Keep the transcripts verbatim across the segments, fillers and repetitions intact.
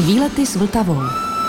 Výlety s Vltavou.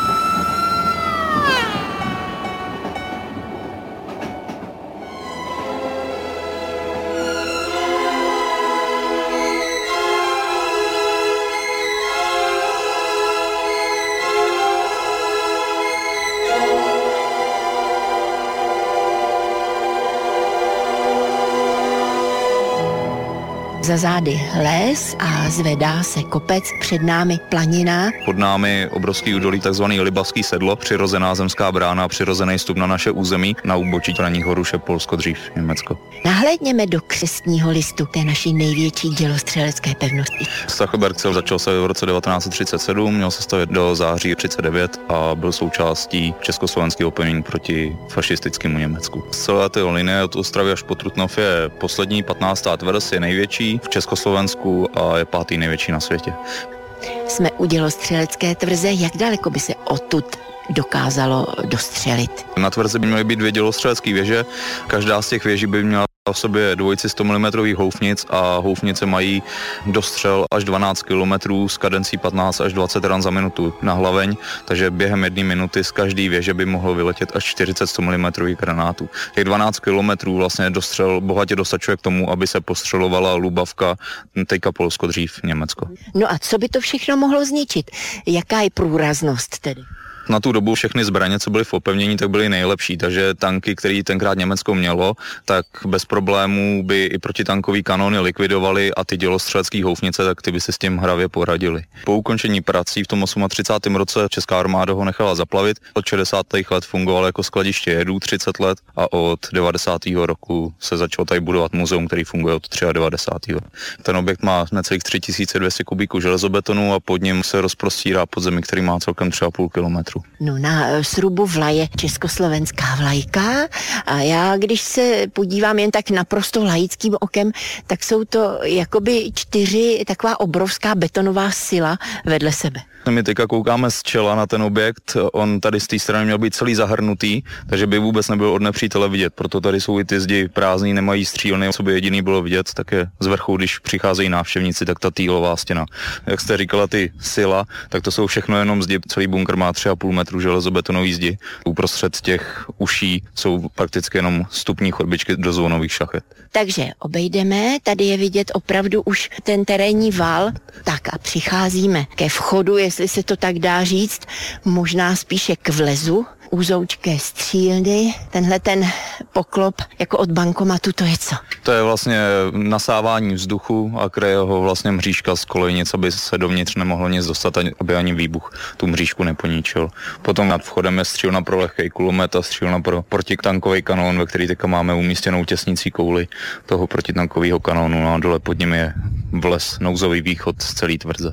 Za zády les a zvedá se kopec, před námi planina. Pod námi obrovský údolí, takzvaný Libavský sedlo, přirozená zemská brána, přirozený vstup na naše území. Na úbočí Praní horuše, Polsko, dřív Německo. Nahlédněme do křestního listu té naší největší dělostřelecké pevnosti. Stachelberg začal se v roce devatenáct set třicet sedm, měl se stavět do září třicet devět a byl součástí československého opevnění proti fašistickému Německu. Z celé té linie od Ostravy až po Trutnov je poslední patnáctá tvrz, je největší v Československu a je pátý největší na světě. Jsme u dělostřelecké tvrze, jak daleko by se odtud dokázalo dostřelit? Na tvrzi by měly být dvě dělostřelecké věže, každá z těch věží by měla v sobě dvojici sto milimetrů houfnic a houfnice mají dostřel až dvanáct kilometrů s kadencí patnáct až dvacet ran za minutu na hlaveň, takže během jedné minuty z každé věže by mohlo vyletět až čtyřicet sto milimetrů granátů. Těch dvanáct kilometrů vlastně dostřel bohatě dostačuje k tomu, aby se postřelovala Lubavka, teďka Polsko, dřív Německo. No a co by to všechno mohlo zničit? Jaká je průraznost tedy? Na tu dobu všechny zbraně, co byly v opevnění, tak byly nejlepší, takže tanky, které tenkrát Německo mělo, tak bez problémů by i protitankový kanony likvidovaly a ty dělostřelecké houfnice, tak ty by si s tím hravě poradili. Po ukončení prací v tom třicátém osmém roce česká armáda ho nechala zaplavit. Od šedesátých let fungoval jako skladiště jedů třicet let a od devadesátého roku se začalo tady budovat muzeum, který funguje od devadesátého třetího Ten objekt má necelých tři tisíce dvě stě kubíků železobetonu a pod ním se rozprostírá podzemí, který má celkem tři a půl kilometru. No na srubu vlaje československá vlajka a já, když se podívám jen tak naprosto laickým okem, tak jsou to jakoby čtyři taková obrovská betonová sila vedle sebe. My teďka koukáme z čela na ten objekt, on tady z té strany měl být celý zahrnutý, takže by vůbec nebyl od nepřítele vidět, proto tady jsou i ty zdi prázdný, nemají střílny, co by jediný bylo vidět, tak je z vrchu, když přicházejí návštěvníci, tak ta týlová stěna. Jak jste říkala, ty sila, tak to jsou všechno jenom zdi, celý bunkr má tři a půl metru železobetonový zdi. Uprostřed těch uší jsou prakticky jenom vstupní chodbičky do zvonových šachet. Takže obejdeme, tady je vidět opravdu už ten terénní val, tak a přicházíme ke vchodu, jestli se to tak dá říct, možná spíše k vlezu, úzoučké střílny, tenhle ten poklop jako od bankomatu, to je co? To je vlastně nasávání vzduchu a kryje ho vlastně mřížka z kolejnic, aby se dovnitř nemohlo nic dostat, aby ani výbuch tu mřížku neponičil. Potom nad vchodem je střílna pro lehký kulomet a střílna pro protitankový kanón, ve který teďka máme umístěnou těsnicí kouli toho protitankového kanónu, no a dole pod ním je vlez, nouzový východ z celé tvrze.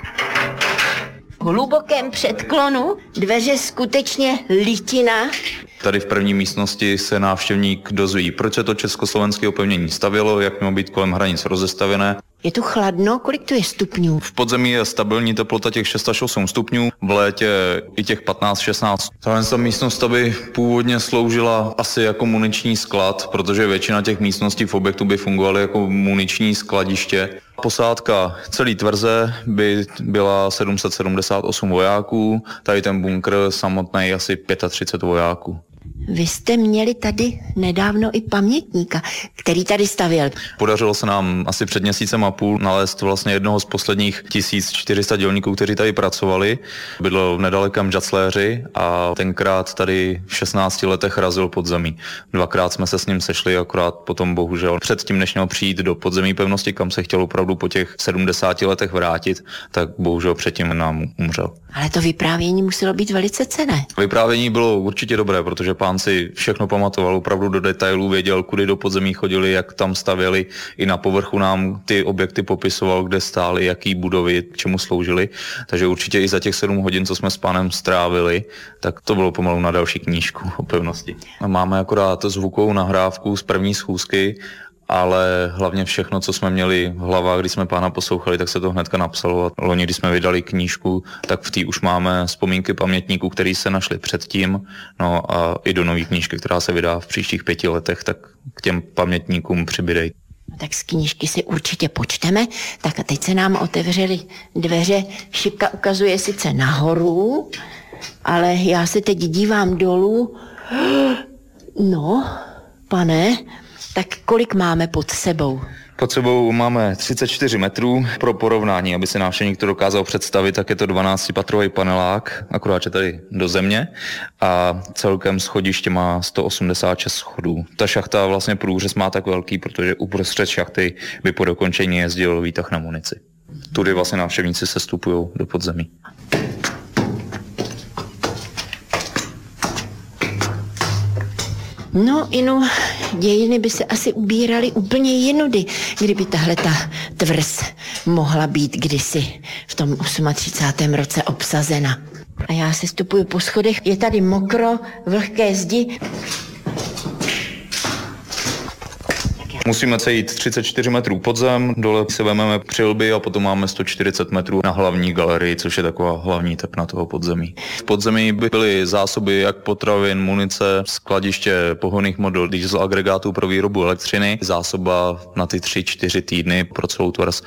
V hlubokém předklonu dveře skutečně litina. Tady v první místnosti se návštěvník dozví, proč se to československé opevnění stavělo, jak mělo být kolem hranic rozestavěné. Je tu chladno? Kolik tu je stupňů? V podzemí je stabilní teplota těch šest až osm stupňů, v létě i těch patnáct šestnáct. Ta místnost by původně sloužila asi jako muniční sklad, protože většina těch místností v objektu by fungovaly jako muniční skladiště. Posádka celé tvrze by byla sedm set sedmdesát osm vojáků, tady ten bunkr samotný asi třicet pět vojáků. Vy jste měli tady nedávno i pamětníka, který tady stavěl. Podařilo se nám asi před měsícem a půl nalézt vlastně jednoho z posledních tisíc čtyři sta dělníků, kteří tady pracovali. Bydlel v nedalekém Žacléři a tenkrát tady v šestnácti letech razil podzemí. Dvakrát jsme se s ním sešli, akorát potom bohužel předtím, než měl přijít do podzemí pevnosti, kam se chtěl opravdu po těch sedmdesáti letech vrátit, tak bohužel předtím nám umřel. Ale to vyprávění muselo být velice cenné. Vyprávění bylo určitě dobré, protože pán si všechno pamatoval, opravdu do detailů věděl, kudy do podzemí chodili, jak tam stavěli, i na povrchu nám ty objekty popisoval, kde stály, jaký budovy, k čemu sloužily. Takže určitě i za těch sedm hodin, co jsme s pánem strávili, tak to bylo pomalu na další knížku o pevnosti. Máme akorát zvukovou nahrávku z první schůzky, ale hlavně všechno, co jsme měli v hlavách, když jsme pána poslouchali, tak se to hnedka napsalo. A loni, když jsme vydali knížku, tak v té už máme vzpomínky pamětníků, který se našli předtím, no a i do nový knížky, která se vydá v příštích pěti letech, tak k těm pamětníkům přibyde. Tak z knížky si určitě počteme. Tak a teď se nám otevřely dveře. Šipka ukazuje sice nahoru, ale já se teď dívám dolů. No, pane, tak kolik máme pod sebou? Pod sebou máme třicet čtyři metrů. Pro porovnání, aby se návštěvník to dokázal představit, tak je to dvanáctipatrový panelák, akorát je tady do země a celkem schodiště má sto osmdesát šest schodů. Ta šachta vlastně průřez má tak velký, protože uprostřed šachty by po dokončení jezdil výtah na munici. Tudy vlastně návštěvníci se stupují do podzemí. No, inu, dějiny by se asi ubíraly úplně jinudy, kdyby tahle ta tvrz mohla být kdysi v tom třicátém osmém roce obsazena. A já se stupuju po schodech, je tady mokro, vlhké zdi. Musíme sejít třicet čtyři metrů pod zem, dole se vezmeme přilby a potom máme sto čtyřicet metrů na hlavní galerii, což je taková hlavní tepna toho podzemí. V podzemí by byly zásoby jak potravin, munice, skladiště pohonných model, diesel agregátů pro výrobu elektřiny, zásoba na ty tři čtyři týdny pro celou tvrz.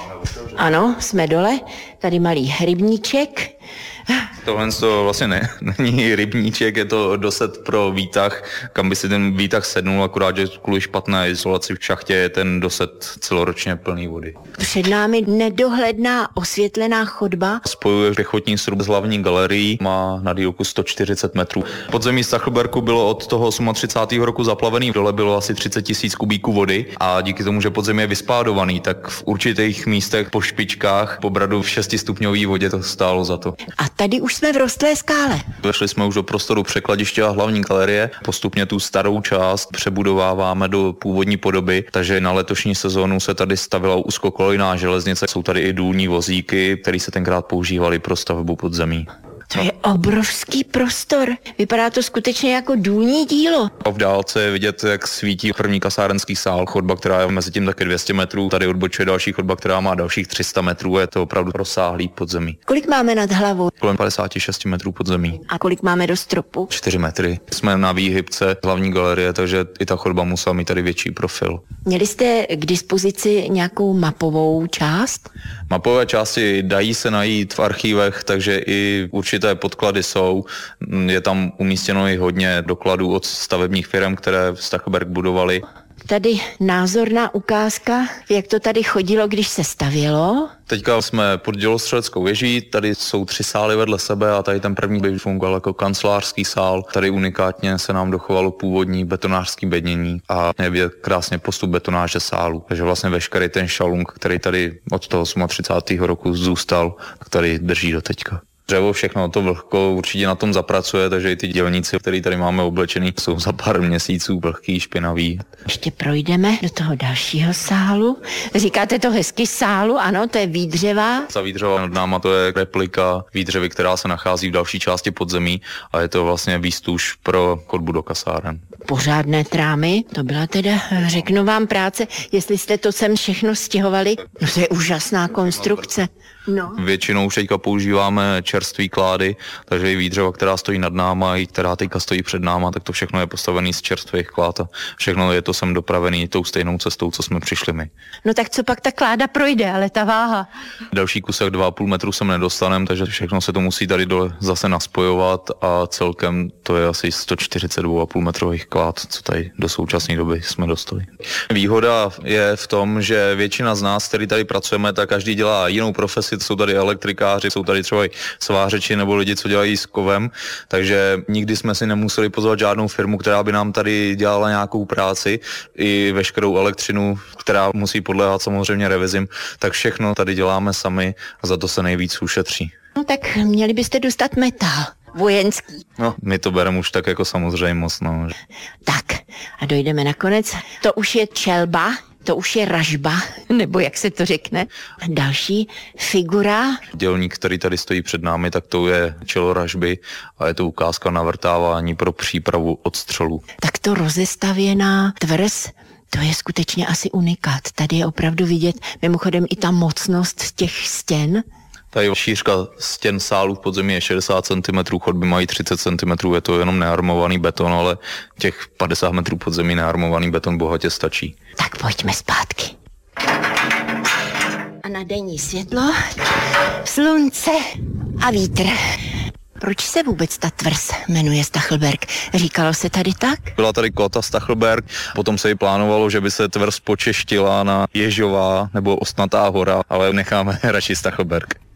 Ano, jsme dole, tady malý rybníček. Tohle to vlastně ne, není rybníček, je to doset pro výtah, kam by si ten výtah sednul, akorát, že kvůli špatné izolaci v šachtě je ten doset celoročně plný vody. Před námi nedohledná osvětlená chodba. Spojuje pěchotní srub s hlavní galerií, má na délku sto čtyřicet metrů. Podzemí Stachelberku bylo od toho třicátého osmého roku zaplavený, dole bylo asi třicet tisíc kubíků vody a díky tomu, že podzemí je vyspádovaný, tak v určitých místech po špičkách, po bradu v šestistupňové vodě to stálo za to. A tady už jsme v rostlé skále. Vešli jsme už do prostoru překladiště a hlavní galerie. Postupně tu starou část přebudováváme do původní podoby, takže na letošní sezónu se tady stavila úzkokolejná železnice. Jsou tady i důlní vozíky, které se tenkrát používaly pro stavbu podzemí. To je obrovský prostor. Vypadá to skutečně jako důlní dílo. V dálce je vidět, jak svítí první kasárenský sál, chodba, která je mezi tím taky dvě stě metrů. Tady odbočuje další chodba, která má dalších tři sta metrů. Je to opravdu rozsáhlý podzemí. Kolik máme nad hlavou? Kolem padesát šest metrů podzemí. A kolik máme do stropu? čtyři metry. Jsme na výhybce hlavní galerie, takže i ta chodba musela mít tady větší profil. Měli jste k dispozici nějakou mapovou část? Mapové části dají se najít v archívech, takže i určité podklady jsou. Je tam umístěno i hodně dokladů od stavebních firm, které Stachelberg budovali. Tady názorná ukázka, jak to tady chodilo, když se stavělo. Teďka jsme pod dělostřeleckou věží, tady jsou tři sály vedle sebe a tady ten první by fungoval jako kancelářský sál. Tady unikátně se nám dochovalo původní betonářský bednění a je vidět krásně postup betonáže sálu. Takže vlastně veškerý ten šalung, který tady od toho třicátého osmého roku zůstal, tak tady drží do teďka. Dřevo, všechno to vlhko určitě na tom zapracuje, takže i ty dělníci, který tady máme oblečený, jsou za pár měsíců vlhký, špinavý. Ještě projdeme do toho dalšího sálu. Říkáte to hezky sálu, ano, to je výdřeva. Za výdřeva nad náma to je replika výdřevy, která se nachází v další části podzemí a je to vlastně výstuž pro chodbu do kasáren. Pořádné trámy, to byla teda, řeknu vám, práce, jestli jste to sem všechno stěhovali. No to je úžasná konstrukce. No. Většinou už teďka používáme čerstvý klády, takže i výdřeva, která stojí nad náma, i která teďka stojí před náma, tak to všechno je postavený z čerstvých klád a všechno je to sem dopravený tou stejnou cestou, co jsme přišli my. No tak co pak ta kláda projde, ale ta váha? Další kusek dva a půl metru sem nedostanem, takže všechno se to musí tady dole zase naspojovat a celkem to je asi sto čtyřicet dva a půl metrových klád, co tady do současné doby jsme dostali. Výhoda je v tom, že většina z nás, který tady pracujeme, tak každý dělá jinou profesi. Jsou tady elektrikáři, jsou tady třeba i svářeči nebo lidi, co dělají s kovem, takže nikdy jsme si nemuseli pozvat žádnou firmu, která by nám tady dělala nějakou práci, i veškerou elektřinu, která musí podléhat samozřejmě revizím, tak všechno tady děláme sami a za to se nejvíc ušetří. No tak měli byste dostat metal. Vojenský. No, my to bereme už tak jako samozřejmost, no. Tak a dojdeme nakonec. To už je čelba, to už je ražba, nebo jak se to řekne. Další figura. Dělník, který tady stojí před námi, tak to je čelo ražby a je to ukázka navrtávání pro přípravu odstřelu. Tak to rozestavěná tvrz, to je skutečně asi unikát. Tady je opravdu vidět, mimochodem i ta mocnost těch stěn. Tady šířka stěn sálu v podzemí je šedesát centimetrů, chodby mají třicet centimetrů, je to jenom nearmovaný beton, ale těch padesát metrů podzemí nearmovaný beton bohatě stačí. Tak pojďme zpátky. A na denní světlo, slunce a vítr. Proč se vůbec ta tvrz jmenuje Stachelberg? Říkalo se tady tak? Byla tady kota Stachelberg, potom se jí plánovalo, že by se tvrz počeštila na Ježová nebo Ostnatá hora, ale necháme radši Stachelberg.